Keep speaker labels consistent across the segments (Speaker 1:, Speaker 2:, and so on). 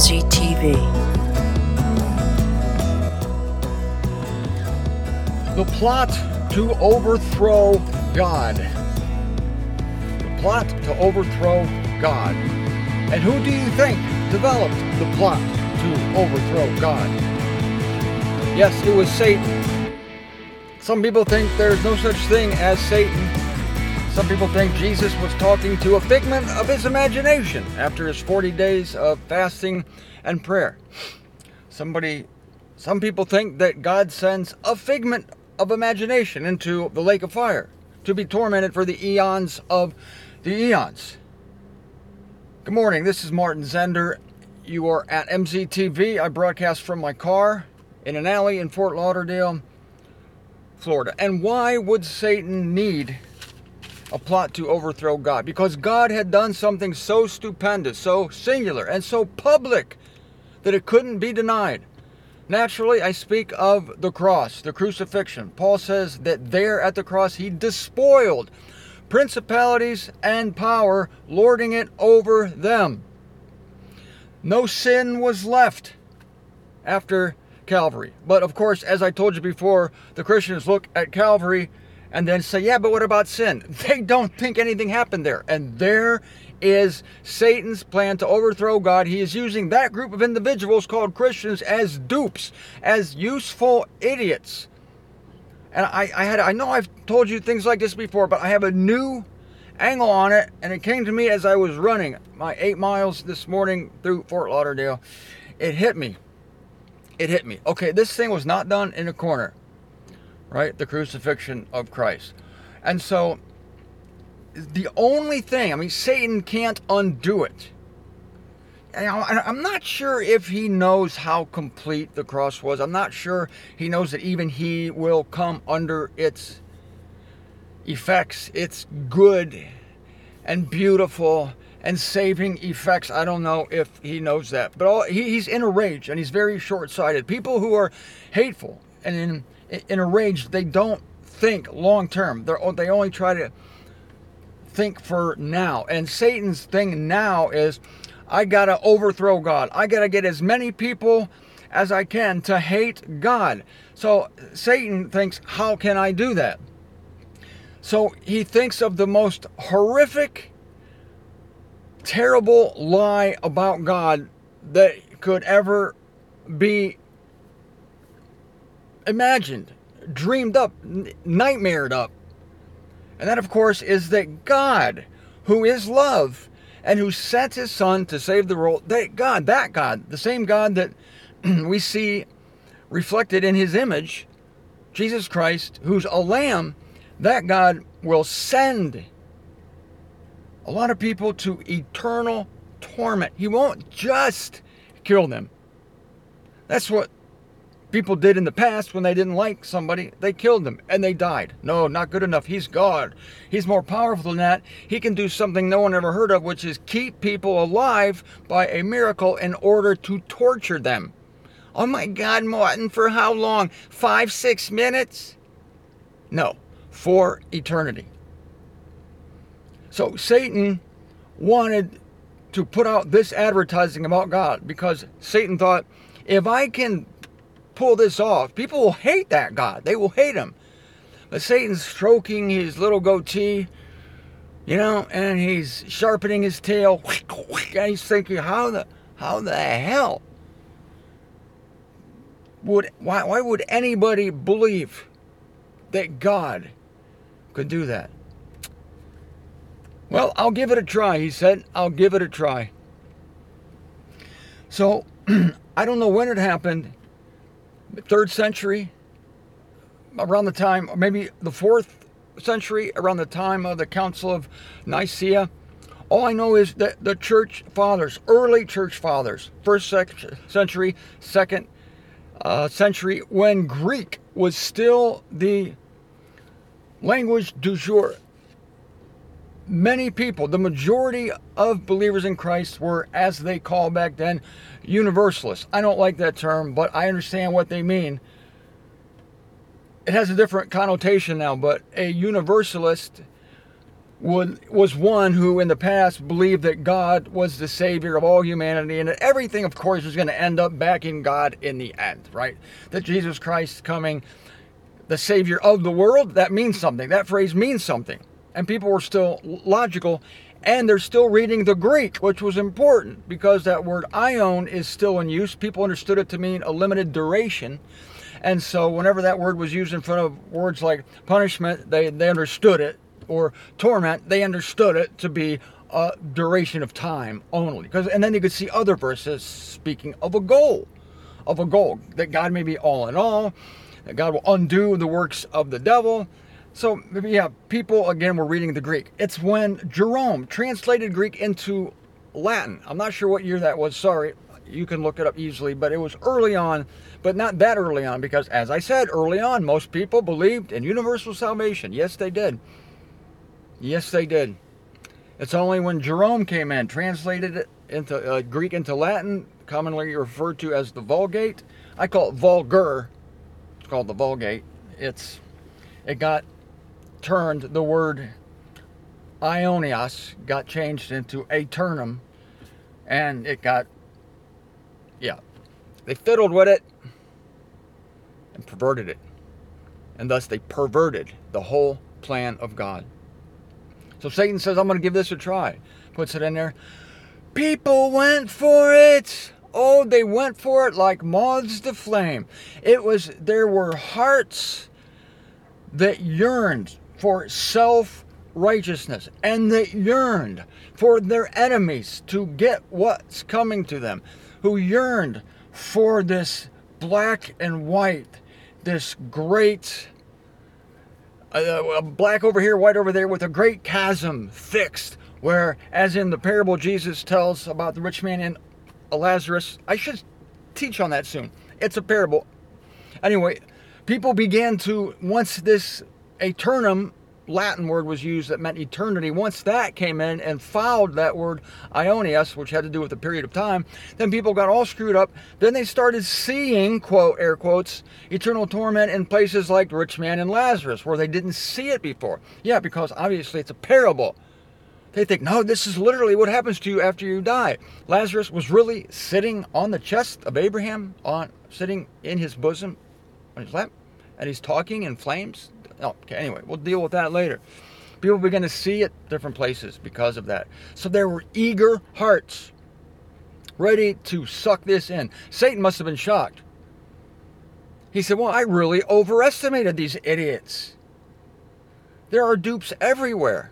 Speaker 1: MZTV.
Speaker 2: The plot to overthrow God. The plot to overthrow God. And who do you think developed the plot to overthrow God? Yes, it was Satan. Some people think there's no such thing as Satan. Some people think Jesus was talking to a figment of his imagination after his 40 days of fasting and prayer. Some people think that God sends a figment of imagination into the lake of fire to be tormented for the eons of the eons. Good morning, this is Martin Zender. You are at MZTV. I broadcast from my car in an alley in Fort Lauderdale, Florida. And why would Satan need a plot to overthrow God? Because God had done something so stupendous, so singular, and so public that it couldn't be denied. Naturally, I speak of the cross, the crucifixion. Paul says that there at the cross he despoiled principalities and power, lording it over them. No sin was left after Calvary. But of course, as I told you before, the Christians look at Calvary and then say, yeah, but what about sin? They don't think anything happened there. And there is Satan's plan to overthrow God. He is using that group of individuals called Christians as dupes, as useful idiots. And I know I've told you things like this before, but I have a new angle on it. And it came to me as I was running my 8 miles this morning through Fort Lauderdale. It hit me. Okay, this thing was not done in a corner. Right? The crucifixion of Christ. And so, the only thing, Satan can't undo it. And I'm not sure if he knows how complete the cross was. I'm not sure he knows that even he will come under its effects, its good and beautiful and saving effects. I don't know if he knows that. But he's in a rage, and he's very short-sighted. People who are hateful and in a rage, they don't think long term. They only try to think for now. And Satan's thing now is, I gotta overthrow God. I gotta get as many people as I can to hate God. So Satan thinks, how can I do that? So he thinks of the most horrific, terrible lie about God that could ever be imagined, dreamed up, nightmared up. And that, of course, is that God, who is love and who sent his son to save the world, that God, the same God that we see reflected in his image, Jesus Christ, who's a lamb, that God will send a lot of people to eternal torment. He won't just kill them. That's what people did in the past when they didn't like somebody. They killed them and they died. No, not good enough. He's God. He's more powerful than that. He can do something no one ever heard of, which is keep people alive by a miracle in order to torture them. Oh my God, Martin, for how long? 5-6 minutes? No, for eternity. So Satan wanted to put out this advertising about God because Satan thought, if I can pull this off, people will hate that God. They will hate him. But Satan's stroking his little goatee, and he's sharpening his tail, and he's thinking, how the hell why would anybody believe that God could do that? Well, I'll give it a try, he said. I'll give it a try. So, I don't know when it happened. 3rd century, around the time, or maybe the 4th century, around the time of the Council of Nicaea. All I know is that the church fathers, early church fathers, 1st century, 2nd century, when Greek was still the language du jour, many people, the majority of believers in Christ were, as they called back then, universalists. I don't like that term, but I understand what they mean. It has a different connotation now, but a universalist was one who in the past believed that God was the savior of all humanity, and that everything, of course, was going to end up back in God in the end, right? That Jesus Christ coming, the savior of the world, that means something. That phrase means something. And people were still logical, and they're still reading the Greek, which was important because that word aion is still in use. People understood it to mean a limited duration. And so whenever that word was used in front of words like punishment, they understood it, or torment, they understood it to be a duration of time only. And then you could see other verses speaking of a goal, that God may be all in all, that God will undo the works of the devil. So, yeah, people, again, were reading the Greek. It's when Jerome translated Greek into Latin. I'm not sure what year that was, sorry. You can look it up easily, but it was early on, but not that early on, because, as I said, early on, most people believed in universal salvation. Yes, they did. Yes, they did. It's only when Jerome came in, translated it into Greek into Latin, commonly referred to as the Vulgate. I call it vulgar. It's called the Vulgate. It got turned, the word aionios got changed into aeternum, and it got, they fiddled with it and perverted it. And thus they perverted the whole plan of God. So Satan says, I'm going to give this a try. Puts it in there. People went for it. Oh, they went for it like moths to flame. There were hearts that yearned for self-righteousness, and that yearned for their enemies to get what's coming to them, who yearned for this black and white, this great black over here, white over there, with a great chasm fixed, where, as in the parable Jesus tells about the rich man and Lazarus, I should teach on that soon. It's a parable. Anyway, people began to, once this aeternum Latin word was used that meant eternity, once that came in and fouled that word aionios, which had to do with the period of time, then people got all screwed up. Then they started seeing, quote, air quotes, eternal torment in places like the rich man and Lazarus, where they didn't see it before. Yeah, because obviously it's a parable. They think, no, this is literally what happens to you after you die. Lazarus was really sitting on the chest of Abraham, sitting in his bosom, on his lap, and he's talking in flames. Oh, okay, anyway, we'll deal with that later. People began to see it different places because of that. So there were eager hearts ready to suck this in. Satan must have been shocked. He said, well, I really overestimated these idiots. There are dupes everywhere.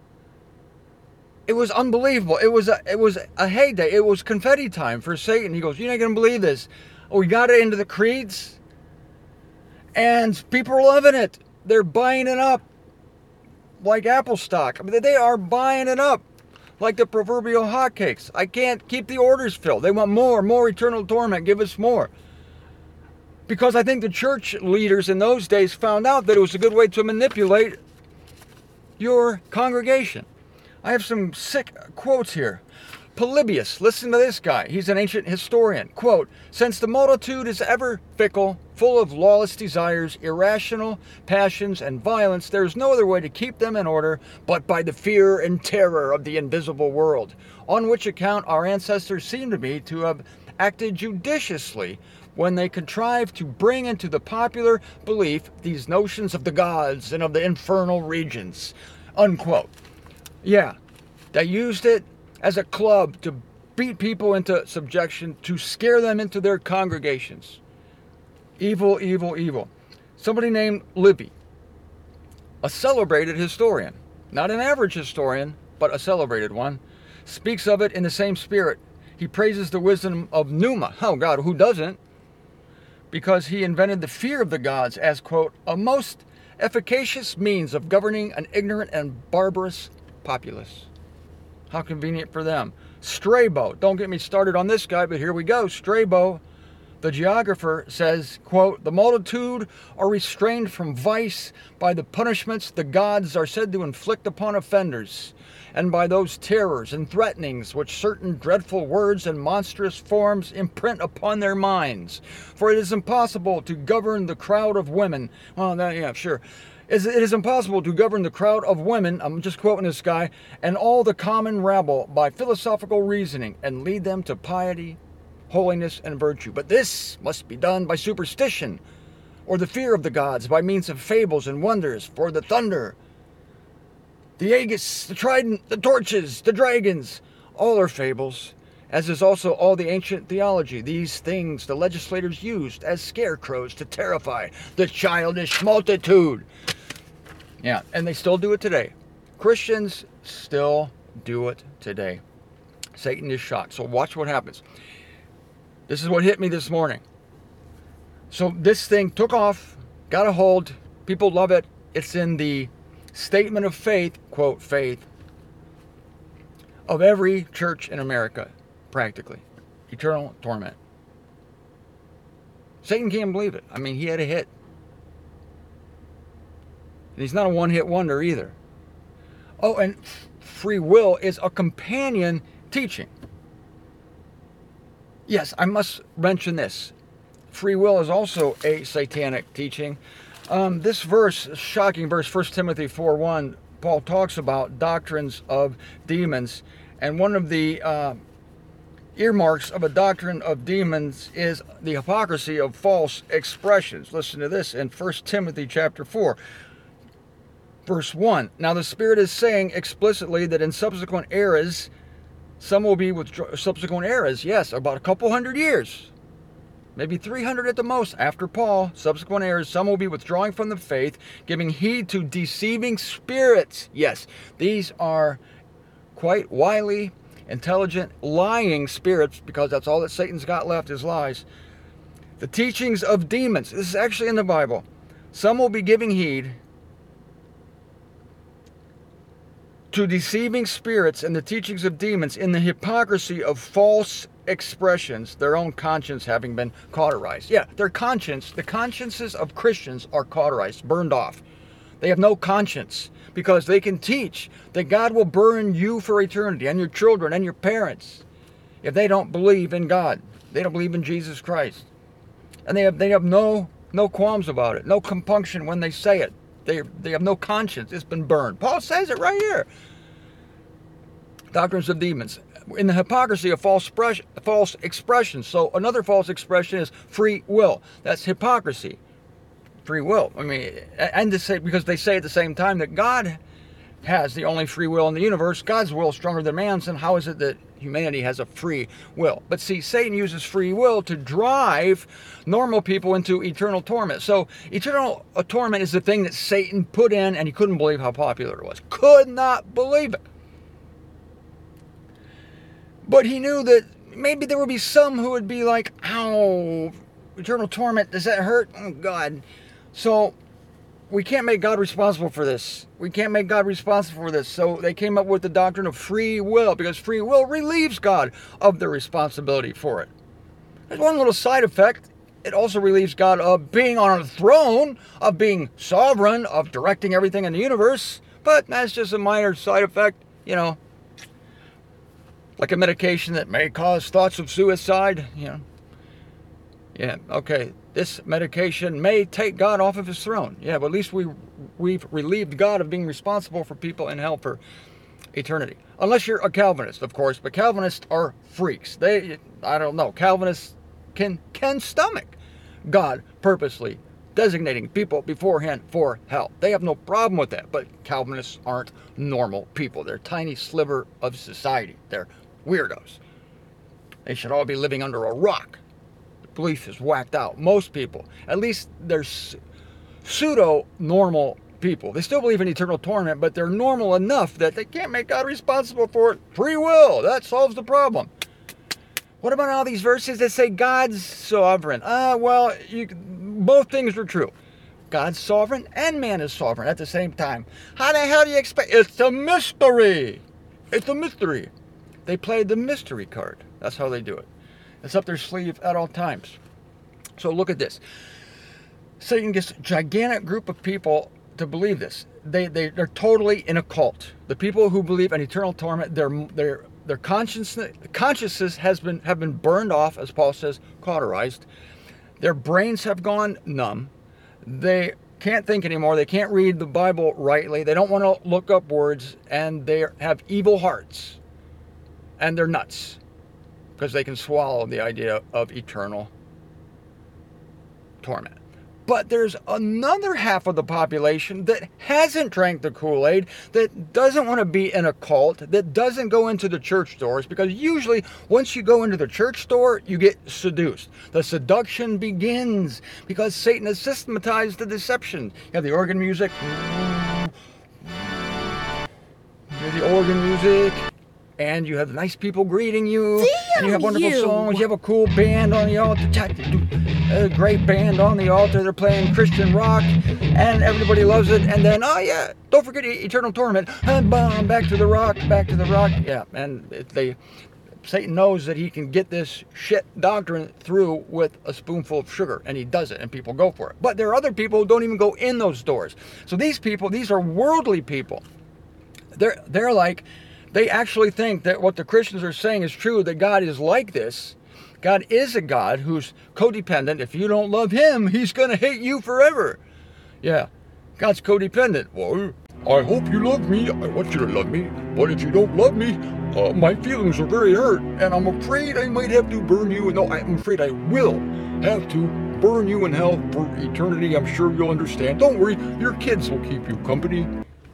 Speaker 2: It was unbelievable. It was a heyday. It was confetti time for Satan. He goes, you're not going to believe this. Oh, we got it into the creeds, and people are loving it. They're buying it up like Apple stock. I mean, they are buying it up like the proverbial hotcakes. I can't keep the orders filled. They want more eternal torment. Give us more. Because I think the church leaders in those days found out that it was a good way to manipulate your congregation. I have some sick quotes here. Polybius, listen to this guy. He's an ancient historian. Quote, since the multitude is ever fickle, full of lawless desires, irrational passions, and violence, there is no other way to keep them in order but by the fear and terror of the invisible world, on which account our ancestors seem to me to have acted judiciously when they contrived to bring into the popular belief these notions of the gods and of the infernal regions. Unquote. Yeah, they used it as a club to beat people into subjection, to scare them into their congregations. Evil, evil, evil. Somebody named Livy, a celebrated historian, not an average historian, but a celebrated one, speaks of it in the same spirit. He praises the wisdom of Numa. Oh God, who doesn't? Because he invented the fear of the gods as, quote, a most efficacious means of governing an ignorant and barbarous populace. How convenient for them. Strabo, don't get me started on this guy, but here we go. Strabo, the geographer, says, quote, the multitude are restrained from vice by the punishments the gods are said to inflict upon offenders, and by those terrors and threatenings which certain dreadful words and monstrous forms imprint upon their minds. For it is impossible to govern the crowd of women. Well, yeah, sure. It is impossible to govern the crowd of women, I'm just quoting this guy, and all the common rabble by philosophical reasoning and lead them to piety, holiness, and virtue. But this must be done by superstition, or the fear of the gods, by means of fables and wonders, for the thunder, the aegis, the trident, the torches, the dragons, all are fables, as is also all the ancient theology. These things the legislators used as scarecrows to terrify the childish multitude. Yeah, and they still do it today. Christians still do it today. Satan is shocked. So watch what happens. This is what hit me this morning. So this thing took off, got a hold. People love it. It's in the statement of faith, quote, faith, of every church in America, practically. Eternal torment. Satan can't believe it. I mean, he had a hit. And he's not a one-hit wonder either. Oh, and free will is a companion teaching. Yes, I must mention this. Free will is also a satanic teaching. This verse, shocking verse, 1 Timothy 4:1, Paul talks about doctrines of demons. And one of the earmarks of a doctrine of demons is the hypocrisy of false expressions. Listen to this in 1 Timothy chapter 4. Verse 1, now the Spirit is saying explicitly that in subsequent eras, some will be subsequent eras, yes, about a couple hundred years, maybe 300 at the most, after Paul, subsequent eras, some will be withdrawing from the faith, giving heed to deceiving spirits. Yes, these are quite wily, intelligent, lying spirits, because that's all that Satan's got left is lies. The teachings of demons, this is actually in the Bible. Some will be giving heed to deceiving spirits and the teachings of demons in the hypocrisy of false expressions, their own conscience having been cauterized. Yeah, their conscience, the consciences of Christians are cauterized, burned off. They have no conscience because they can teach that God will burn you for eternity and your children and your parents if they don't believe in God. They don't believe in Jesus Christ. And they have no qualms about it, no compunction when they say it. They have no conscience. It's been burned. Paul says it right here. Doctrines of demons. In the hypocrisy of false expressions. So another false expression is free will. That's hypocrisy. Free will. I mean, and to say, because they say at the same time that God has the only free will in the universe, God's will is stronger than man's, and how is it that humanity has a free will? But see, Satan uses free will to drive normal people into eternal torment. So eternal torment is the thing that Satan put in, and he couldn't believe how popular it was. Could not believe it. But he knew that maybe there would be some who would be like, ow, eternal torment, does that hurt? Oh, God. So we can't make God responsible for this. We can't make God responsible for this. So they came up with the doctrine of free will, because free will relieves God of the responsibility for it. There's one little side effect. It also relieves God of being on a throne, of being sovereign, of directing everything in the universe. But that's just a minor side effect, you know, like a medication that may cause thoughts of suicide, you know. Yeah, okay, this medication may take God off of his throne. Yeah, but at least we've relieved God of being responsible for people in hell for eternity. Unless you're a Calvinist, of course, but Calvinists are freaks. I don't know, Calvinists can stomach God purposely designating people beforehand for hell. They have no problem with that, but Calvinists aren't normal people. They're a tiny sliver of society. They're weirdos. They should all be living under a rock. Belief is whacked out. Most people, at least they're pseudo-normal people. They still believe in eternal torment, but they're normal enough that they can't make God responsible for it. Free will, that solves the problem. What about all these verses that say God's sovereign? Well, both things are true. God's sovereign and man is sovereign at the same time. How the hell do you expect? It's a mystery. It's a mystery. They play the mystery card. That's how they do it. It's up their sleeve at all times. So look at this. Satan gets a gigantic group of people to believe this. They're totally in a cult. The people who believe in eternal torment, their consciousness have been burned off, as Paul says, cauterized. Their brains have gone numb. They can't think anymore. They can't read the Bible rightly. They don't want to look up words, and they have evil hearts. And they're nuts because they can swallow the idea of eternal torment. But there's another half of the population that hasn't drank the Kool-Aid, that doesn't want to be in a cult, that doesn't go into the church doors, because usually once you go into the church door, you get seduced. The seduction begins because Satan has systematized the deception. You have the organ music. The organ music. And you have the nice people greeting you. And you have wonderful songs. You have a cool band on the altar. A great band on the altar. They're playing Christian rock. And everybody loves it. And then, oh yeah, don't forget eternal torment. And boom, back to the rock, back to the rock. Yeah, and Satan knows that he can get this shit doctrine through with a spoonful of sugar. And he does it, and people go for it. But there are other people who don't even go in those doors. So these people, these are worldly people. They're like... They actually think that what the Christians are saying is true, that God is like this. God is a God who's codependent. If you don't love him, he's going to hate you forever. Yeah, God's codependent. Well, I hope you love me. I want you to love me. But if you don't love me, my feelings are very hurt. And I'm afraid I might have to burn you. No, I'm afraid I will have to burn you in hell for eternity. I'm sure you'll understand. Don't worry, your kids will keep you company.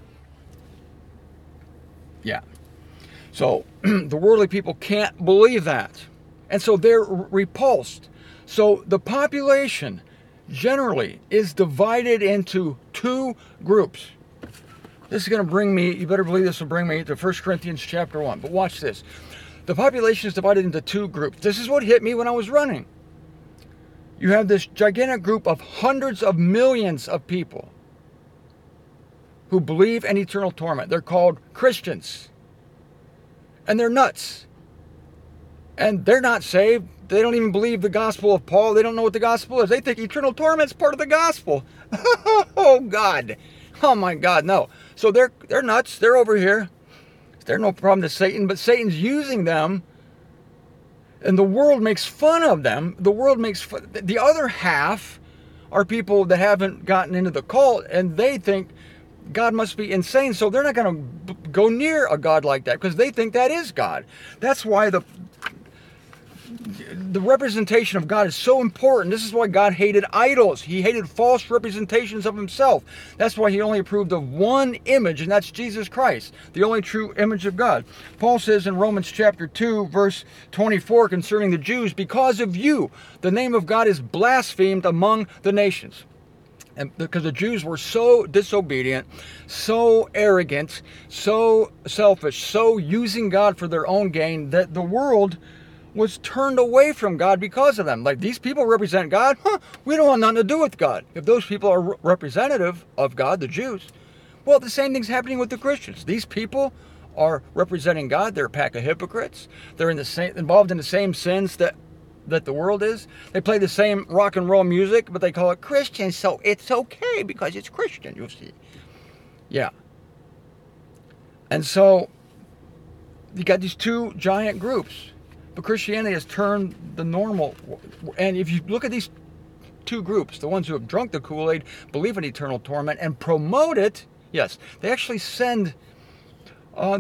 Speaker 2: Yeah. So the worldly people can't believe that. And so they're repulsed. So the population generally is divided into two groups. This is going to bring me, you better believe this will bring me to 1 Corinthians chapter 1. But watch this. The population is divided into two groups. This is what hit me when I was running. You have this gigantic group of hundreds of millions of people who believe in eternal torment. They're called Christians. And they're nuts. And they're not saved. They don't even believe the gospel of Paul. They don't know what the gospel is. They think eternal torment is part of the gospel. Oh, God. Oh, my God, no. So they're nuts. They're over here. They're no problem to Satan, but Satan's using them. And the world makes fun of them. The world makes fun. The other half are people that haven't gotten into the cult, and they think God must be insane, so they're not going to go near a God like that because they think that is God. That's why the representation of God is so important. This is why God hated idols. He hated false representations of himself. That's why he only approved of one image, and that's Jesus Christ, the only true image of God. Paul says in Romans chapter 2, verse 24 concerning the Jews, because of you, the name of God is blasphemed among the nations. And because the Jews were so disobedient, so arrogant, so selfish, so using God for their own gain, that the world was turned away from God because of them. Like, these people represent God? We don't want nothing to do with God. If those people are representative of God, the Jews, well, the same thing's happening with the Christians. These people are representing God. They're a pack of hypocrites. They're involved in the same sins that the world is. They play the same rock and roll music, but they call it Christian, so it's okay because it's Christian, you'll see. Yeah. And so you got these two giant groups. But Christianity has turned the normal. And if you look at these two groups, the ones who have drunk the Kool-Aid, believe in eternal torment, and promote it, yes, they actually send what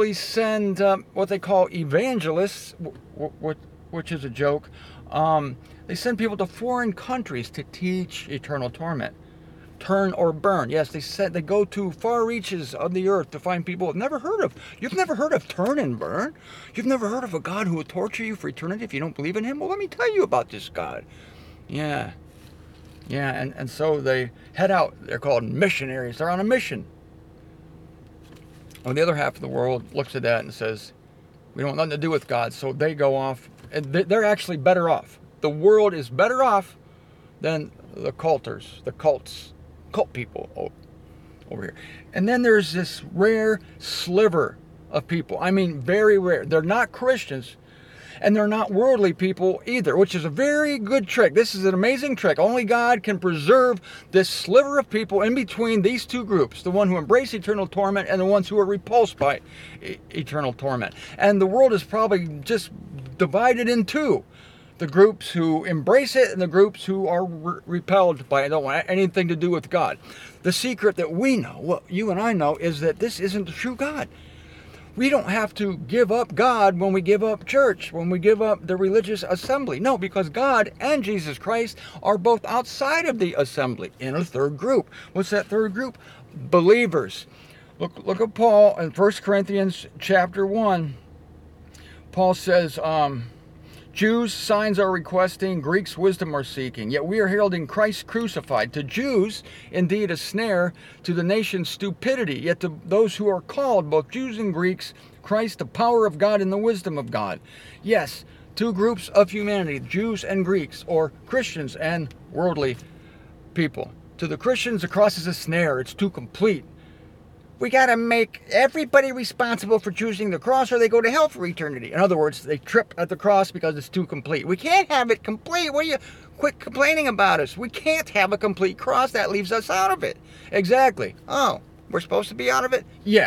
Speaker 2: they call evangelists, which is a joke. They send people to foreign countries to teach eternal torment. Turn or burn. Yes, they go to far reaches of the earth to find people you've never heard of. You've never heard of turn and burn? You've never heard of a God who will torture you for eternity if you don't believe in him? Well, let me tell you about this God. Yeah. Yeah, and so they head out. They're called missionaries. They're on a mission. Well, the other half of the world looks at that and says, we don't want nothing to do with God, so they go off. And they're actually better off. The world is better off than the culters, the cult people over here. And then there's this rare sliver of people. I mean, very rare. They're not Christians, and they're not worldly people either, which is a very good trick. This is an amazing trick. Only God can preserve this sliver of people in between these two groups, the one who embrace eternal torment and the ones who are repulsed by eternal torment. And the world is probably just divided in two. The groups who embrace it and the groups who are repelled by it, don't want anything to do with God. The secret that we know, what you and I know, is that this isn't the true God. We don't have to give up God when we give up church, when we give up the religious assembly. No, because God and Jesus Christ are both outside of the assembly in a third group. What's that third group? Believers. Look at Paul in 1 Corinthians chapter 1. Paul says, Jews signs are requesting, Greeks wisdom are seeking. Yet we are heralding Christ crucified. To Jews, indeed a snare, to the nations stupidity. Yet to those who are called, both Jews and Greeks, Christ the power of God and the wisdom of God. Yes, two groups of humanity, Jews and Greeks, or Christians and worldly people. To the Christians, the cross is a snare. It's too complete. We got to make everybody responsible for choosing the cross or they go to hell for eternity. In other words, they trip at the cross because it's too complete. We can't have it complete. What are you? Quit complaining about us. We can't have a complete cross. That leaves us out of it. Exactly. Oh, we're supposed to be out of it? Yeah.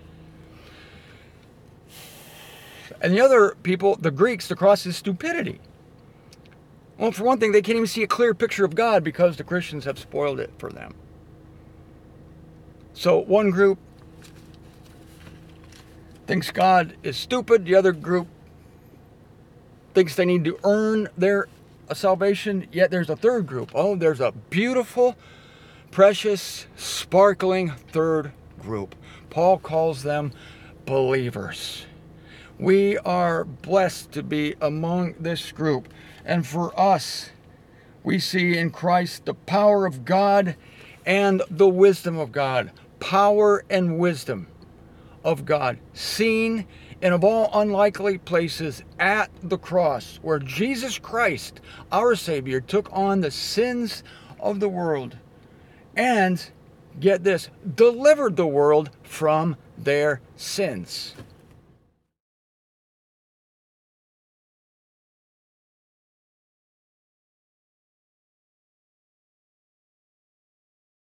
Speaker 2: And the other people, the Greeks, the cross is stupidity. Well, for one thing, they can't even see a clear picture of God because the Christians have spoiled it for them. So one group thinks God is stupid. The other group thinks they need to earn their salvation. Yet there's a third group. Oh, there's a beautiful, precious, sparkling third group. Paul calls them believers. We are blessed to be among this group. And for us, we see in Christ the power of God and the wisdom of God. Power and wisdom of God, seen in of all unlikely places at the cross, where Jesus Christ, our Savior, took on the sins of the world and, get this, delivered the world from their sins.